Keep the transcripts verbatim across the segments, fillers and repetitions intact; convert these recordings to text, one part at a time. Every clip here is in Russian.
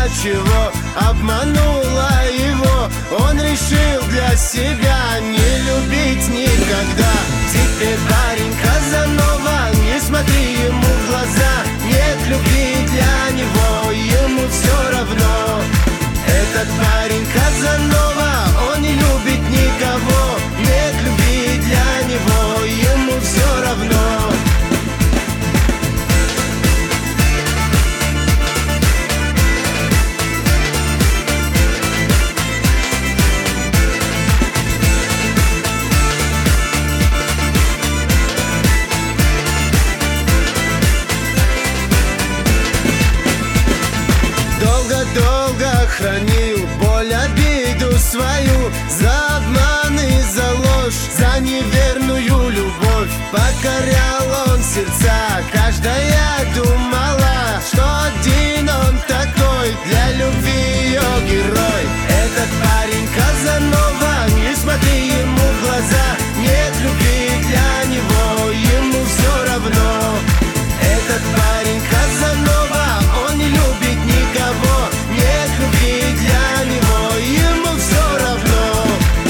чего обманула его. Он решил для себя не любить никогда. Теперь парень Казанова, не смотри ему в глаза. Нет любви для него, ему все равно. Этот парень Казанова, он не любит никого. Нет любви для него, ему все равно. Долго хранил боль, обиду свою, за обман и за ложь, за неверную любовь. Покорял он сердца, каждая думала, что один он такой, для любви ее герой. Этот парень Казанова, не смотри ему в глаза. Нет любви для него, ему все равно. Этот парень Казанова, он не любит никого. Нет любви для него, ему все равно.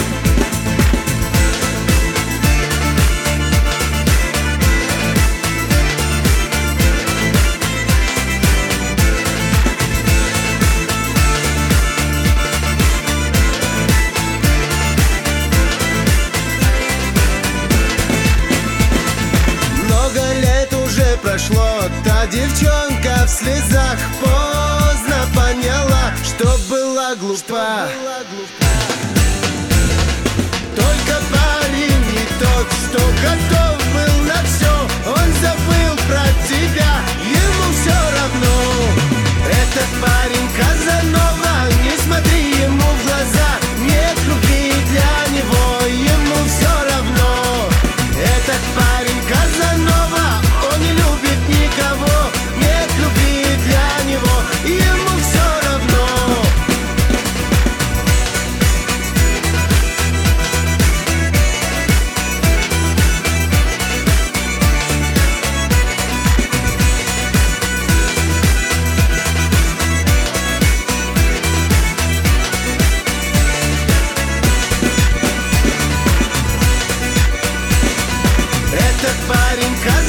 Много лет уже прошло, та девчонка в слезах поздно поняла, что была глупа. Только парень не тот, что готов был на все. Он забыл про тебя, ему все равно. Этот парень Казанова, не смотри ему в глаза. Нет любви для него, ему все равно. Этот парень Казанова, он не любит никого. Нет любви для него, ему все равно. Этот парень